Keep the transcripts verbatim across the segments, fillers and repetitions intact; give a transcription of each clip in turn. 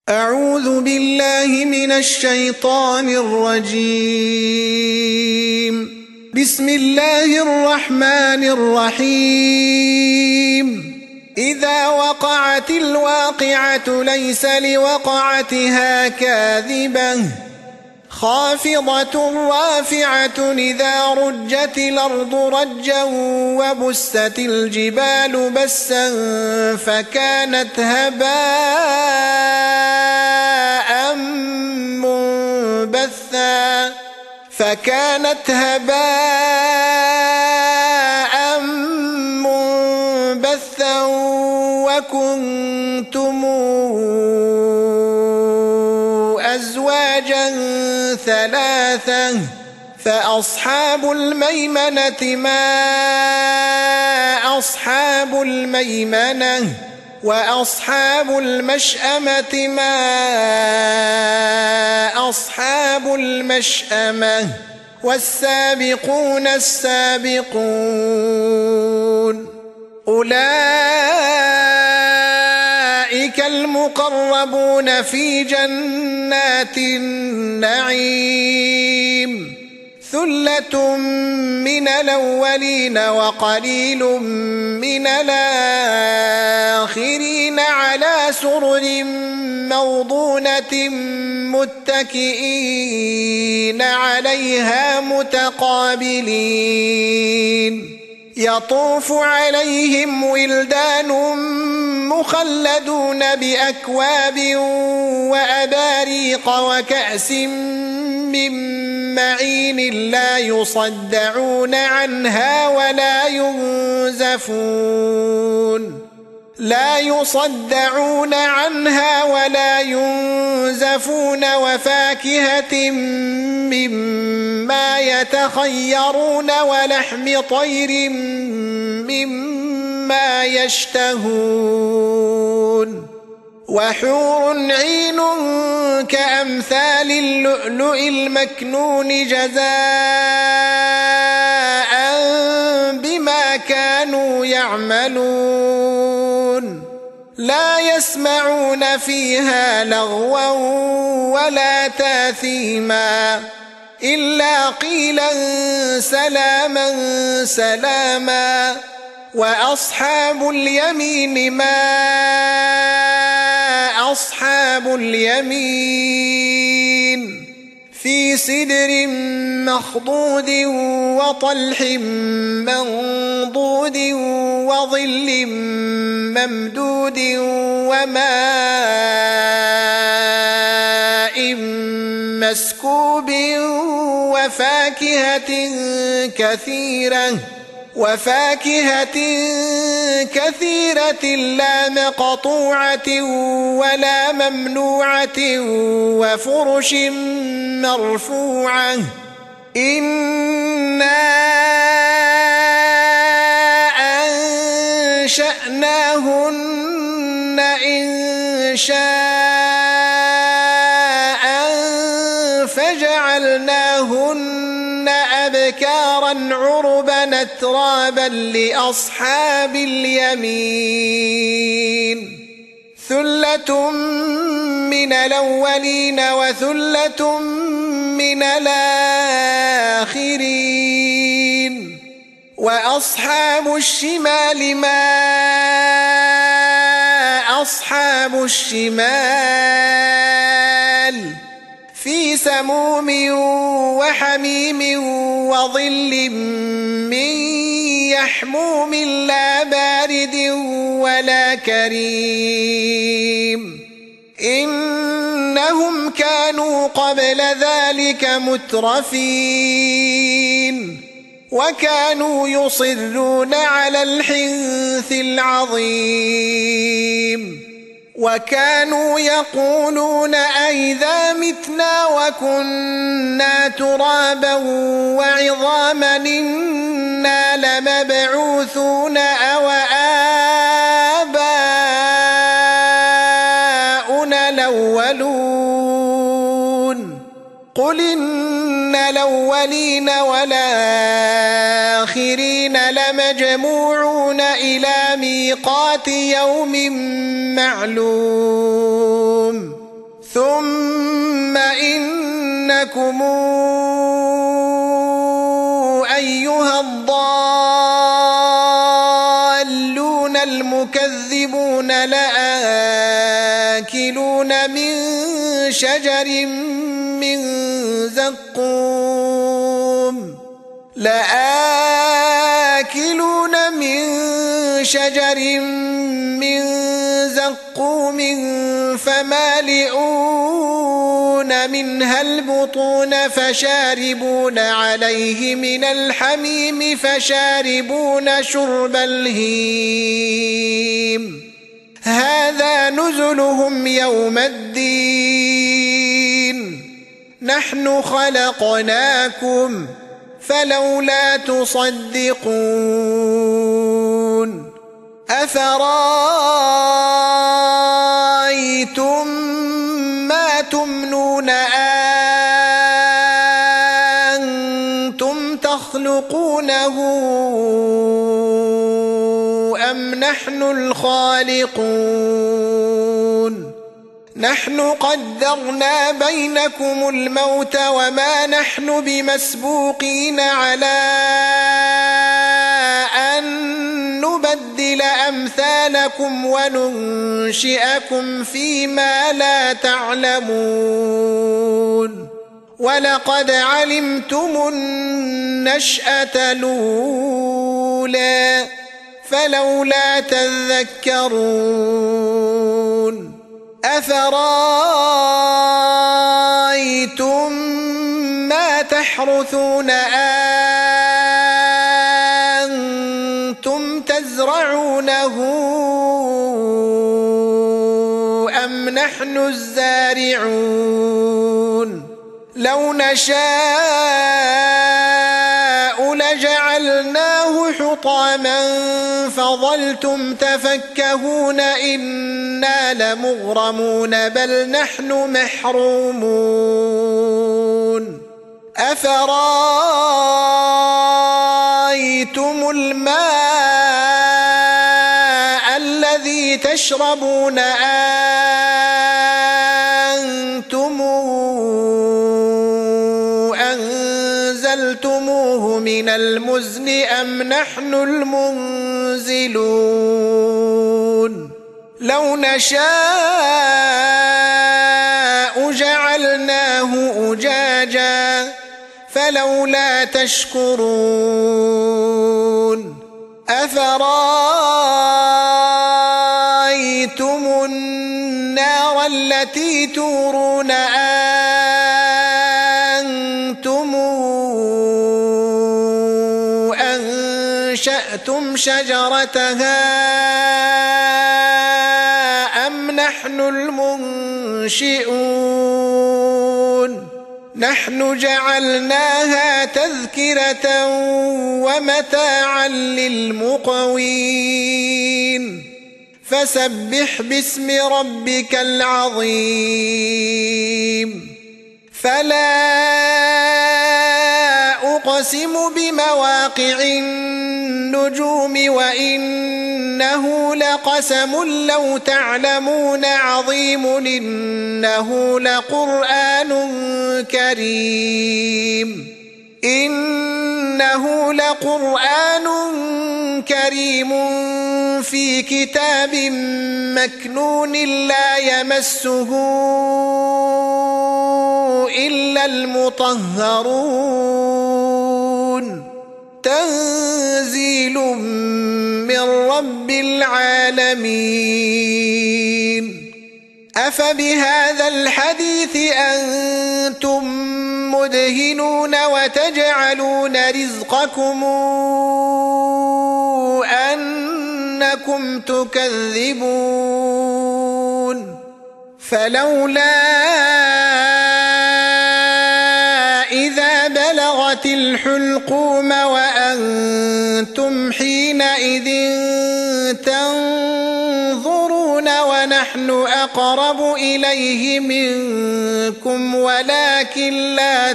أعوذ بالله من الشيطان الرجيم. بسم الله الرحمن الرحيم. إذا وقعت الواقعة ليس لوقعتها كاذبة خافضة رافعة إذا رجت الأرض رجا وبست الجبال بسا فكانت هباء منبثا فكانت هباء منبثا وكنتم أزواجا ثلاثة فأصحاب الميمنة ما أصحاب الميمنة وأصحاب المشأمة ما أصحاب المشأمة والسابقون السابقون أولئك المقربون في جنات النعيم ثلة من الأولين وقليل من الآخرين على سرر موضونة متكئين عليها متقابلين يطوف عليهم ولدان مخلدون بأكواب وأباريق وكأس من معين لا يصدعون عنها ولا ينزفون لا يصدعون عنها ولا ينزفون وفاكهة مما يتخيرون ولحم طير مما يشتهون وحور عين كأمثال اللؤلؤ المكنون جزاء بما كانوا يعملون لا يسمعون فيها لغوا ولا تاثيما إلا قيلا سلاما سلاما وأصحاب اليمين ما أصحاب اليمين في سدر مخضود وطلح منضود وظل ممدود وماء مسكوب وفاكهة كثيرة وفاكهة كثيرة لا مقطوعة ولا ممنوعة وفرش مرفوعة إنا أنشأناهن إن شاء فجعلناهن أبكارا عربا أترابا لأصحاب اليمين ثلة من الأولين وثلة من الآخرين وأصحاب الشمال ما أصحاب الشمال في سموم وحميم وظل من يحموم لا بارد ولا كريم إنهم كانوا قبل ذلك مترفين وكانوا يصرون على الحنث العظيم وكانوا يقولون أئذا متنا وكنا ترابا وعظاما إنا لمبعوثون أو آباؤنا الأولون قل إن الأولين والآخرين لمجموعون إلى ميقات يوم معلوم إنكم أيها الضالون المكذبون لآكلون من شجر من زقوم لآكلون من شجر من زقوم فمالئون منها البطون فشاربون عليه من الحميم فشاربون شرب الهيم هذا نزلهم يوم الدين نحن خلقناكم فلولا تصدقون أفرأيتم ما تمنون أنتم تخلقونه أم نحن الخالقون نحن قدرنا بينكم الموت وما نحن بمسبوقين على أن نبدل أمثالكم وننشئكم فيما لا تعلمون ولقد علمتم النشأة الأولى فلولا تذكرون أفرأيتم ما تحرثون أنتم تزرعونه أم نحن الزارعون لو نشاء لجعلناه حطاما فظلتم تفكهون إنا لمغرمون بل نحن محرومون أفرأيتم الماء الذي تشربون أنتم أنزلتموه من المزن أم نحن المنزلون لو نشاء جعلناه أجاجا فلولا تشكرون أفرأيتم النار التي تورون أنتم أنشأتم شجرتها أم نحن المنشئون نحن جعلناها تذكرة ومتاعا للمقوين فسبح باسم ربك العظيم فلا أقسم بمواقع النجوم وإنه لقسم لو تعلمون عظيم إنه لقرآن كريم إنه لقرآن كريم في كتاب مكنون لا يمسه إلا المطهرون تنزيل من رب العالمين أفبهذا الحديث أنتم مدهنون وتجعلون رزقكم أنكم تكذبون فلولا إذا بلغت الحلقوم وأنتم حينئذ تنظرون ونحن أقرب إليه منكم ولكن لا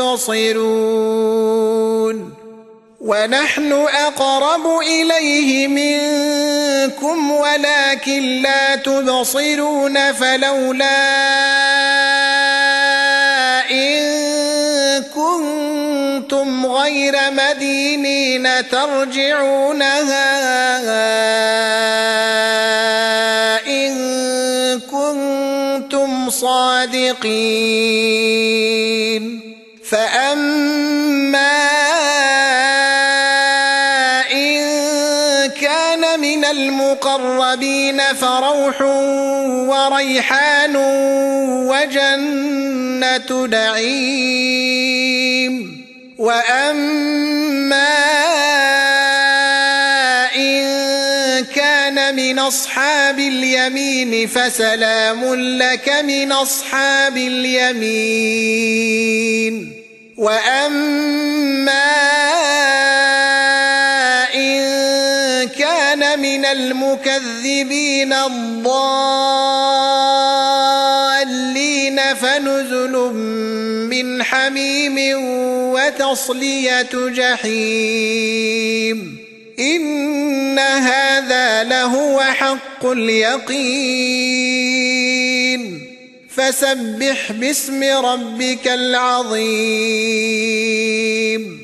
تبصرون ونحن أقرب إليه منكم ولكن لا تبصرون فلولا إن غير مدينين ترجعونها إن كنتم صادقين. فأما إن كان من المقربين فروح وريحان وجنة نعيم. وأما إن كان من أصحاب اليمين فسلام لك من أصحاب اليمين. وأما إن كان من المكذبين الضالين فنزل من حميم وتصلية جحيم. إن هذا لهو حق اليقين. فسبح باسم ربك العظيم.